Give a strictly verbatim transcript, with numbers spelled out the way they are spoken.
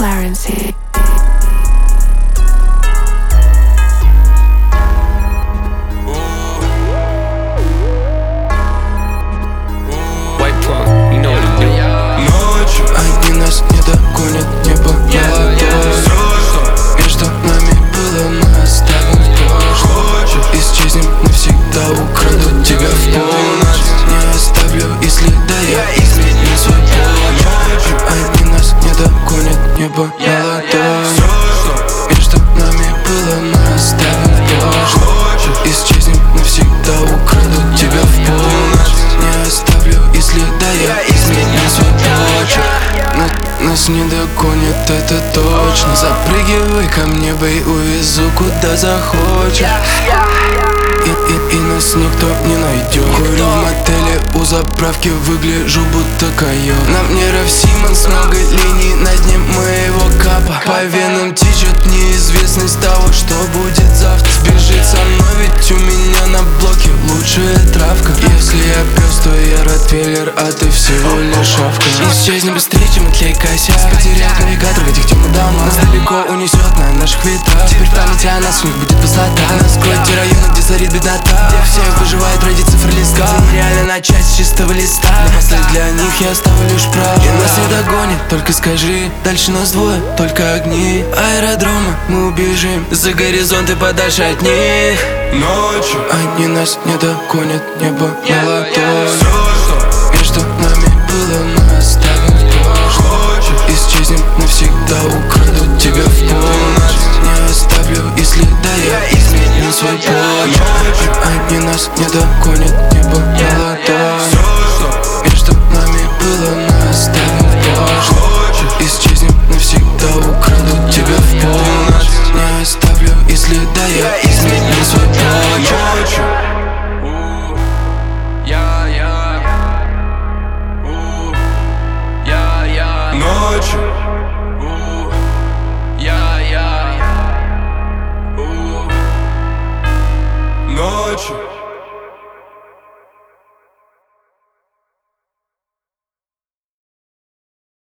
Clarence. Они нас не догонят, небо молодое. Между нами было, мы оставим в прошлом. Исчезнем навсегда, украду тебя в полночь. Не оставлю и следа, я изменю свой путь. Они нас не догонят, небо молодое. Между нами было, мы оставим в прошлом. Исчезнем навсегда, украду тебя в полночь. Не оставлю и следа, я изменю свой почерк. Нас не догонит, это точно. Запрыгивай ко мне, бей, увезу куда захочешь. И, и, и нас никто не найдет. Курю в мотеле у заправки, выгляжу будто койот. На мне Раф Симмонс, много линий на дне моего капа. По венам течет неизвестность того, что будет завтра. Сбежит со мной, ведь у меня на блоке лучшая травка. Если я пес, то я ротвейлер, а ты всего лишь шавка. Исчезнем быстрее, чем отлей косяк. Потеряет навигатор в этих темных домах. Нас далеко унесет на наших ветрах. Теперь в памяти о нас у них будет высота. Нас скроет те районы, где царит беднота, где все выживают ради цифр листка. Нереально начать с чистого листа. Напоследок для них я оставлю лишь прав. И нас не догонит, только скажи. Дальше нас двое, только огни аэродрома, мы убежим за горизонт и подальше от них. Ночью Они нас не догонят, небо молодое. Между нами было, мы оставим в прошлом. Исчезнем навсегда, украду тебя в полночь. Не оставлю и следа, я изменю свой почерк. Они нас не догонят, небо молодое. Между нами было, мы оставим в прошлом. Исчезнем навсегда, украду тебя в полночь. Не оставлю и следа, я изменю свой почерк. Ночью Ночью